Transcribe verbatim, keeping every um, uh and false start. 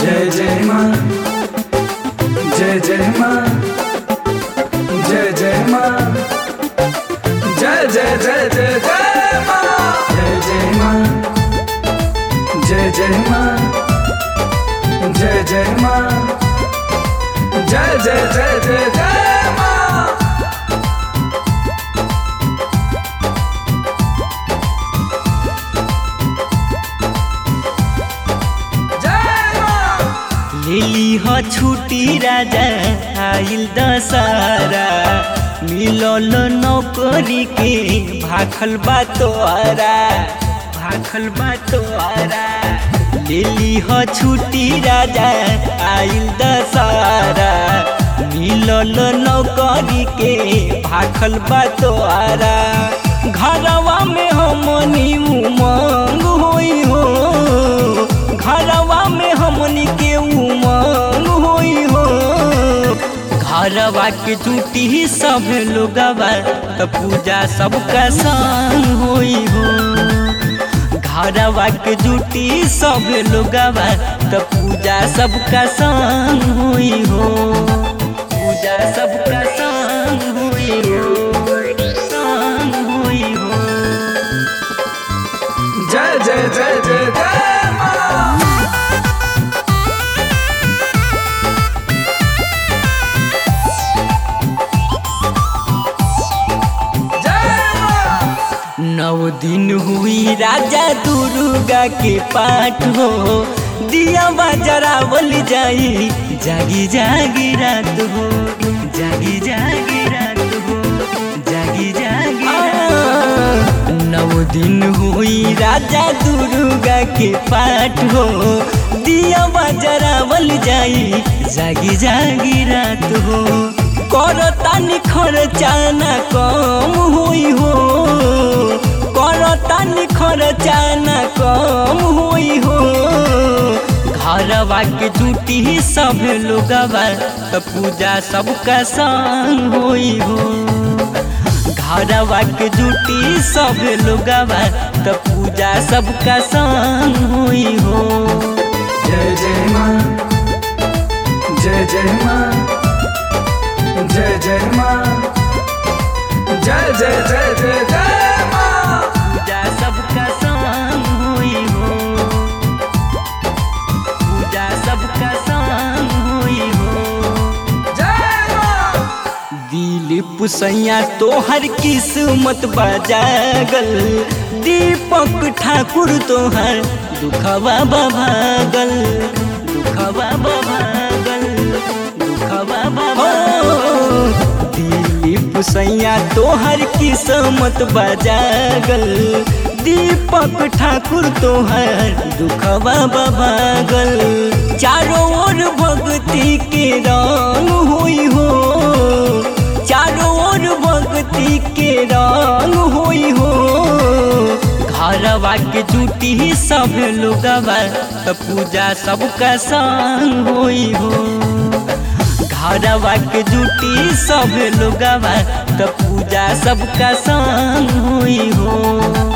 जय जय माँ, जय जय माँ, जय जय माँ, जय जय जय जय जय माँ, जय जय माँ, जय जय माँ, जय जय माँ, जय जय जय जय जय माँ। लेली ह छुट्टी राजा आइल दशहरा, मिलल नौकरी के भाखल बा तोहरा, भाखल बा तोहरा। लेली ह छुट्टी राजा आइल दशहरा, मिलल नौकरी के भाखल बा तोहरा। घरवा में हमनी उमंग होई हो, घरवा में हमनी के उमंग होई हो। घरवा के छुट्टी सब लोगवा त पूजा सबका संग होई हो। घरवा के छुट्टी सब लोगवा त पूजा सबका संग होई हो, पूजा सबका संग होई हो, संग होई हो। जय जय जय जय जय माँ। नौ दिन हुई राजा दुर्गा के पाठ हो, दिया जरावल जाई जागी जागी रात हो, जागी जागी रात हो, जागी जागी रात हो। नौ दिन हुई राजा दुर्गा के पाठ हो, दिया जरावल जाई जागी जागी रात हो। करतानी खर्चा ना कम होई हो, करतानी खर्चा ना कम होई हो। घरवा के छुट्टी सब लोगवा त पूजा सबका संग होई हो। घरवा के छुट्टी सब लोगवा त पूजा सबका संग होई हो। जय जय माँ, जय जय माँ, जय जय माँ, जय जय जय जय जय माँ। पूजा सबका संग होई हो, पूजा सबका संग होई हो। जय माँ। दिलीप सैया तोहर किस्मत बजागल, दीपक ठाकुर तोहर दुखवा भागल, दुखवा भागल, दुखवा भागल। दिलीप सैया तोहर किस्मत बजागल, दीपक ठाकुर तोहर दुखवा भागल। चारों ओर भक्ति के रंग होई हो, चारों ओर भक्ति के रंग होई हो। घरवा के छुट्टी सब लोगवा त पूजा सबका संग होई हो। घरवा के छुट्टी सब लोगवा त पूजा सबका संग होई हो।